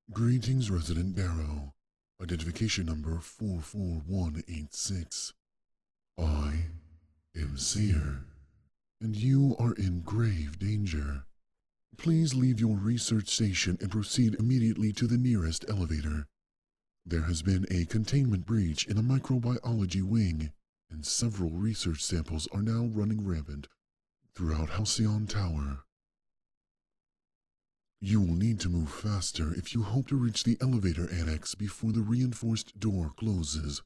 Greetings, Resident Darrow. Identification number 44186. I am Seer, and you are in grave danger. Please leave your research station and proceed immediately to the nearest elevator. There has been a containment breach in the microbiology wing, and several research samples are now running rampant throughout Halcyon Tower. You will need to move faster if you hope to reach the elevator annex before the reinforced door closes.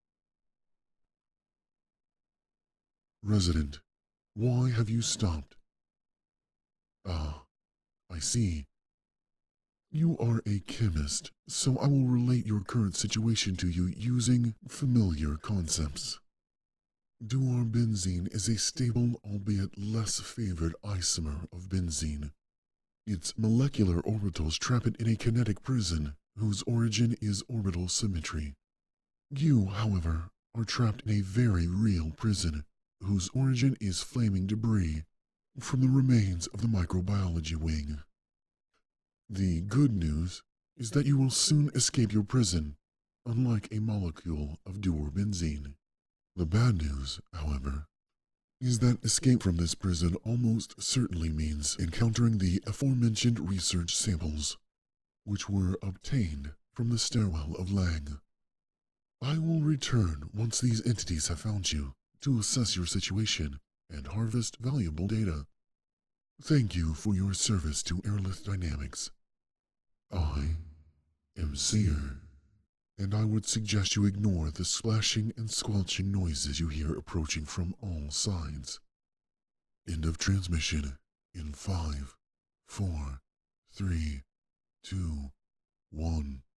Resident, why have you stopped? Ah, I see. You are a chemist, so I will relate your current situation to you using familiar concepts. Duarbenzene is a stable, albeit less favored isomer of benzene. Its molecular orbitals trap it in a kinetic prison whose origin is orbital symmetry. You, however, are trapped in a very real prison whose origin is flaming debris from the remains of the microbiology wing. The good news is that you will soon escape your prison, unlike a molecule of duarbenzene. The bad news, however, is that escape from this prison almost certainly means encountering the aforementioned research samples, which were obtained from the stairwell of Lang. I will return once these entities have found you to assess your situation and harvest valuable data. Thank you for your service to Aerolith Dynamics. I am Seer, and I would suggest you ignore the splashing and squelching noises you hear approaching from all sides. End of transmission in 5, 4, 3, 2, 1.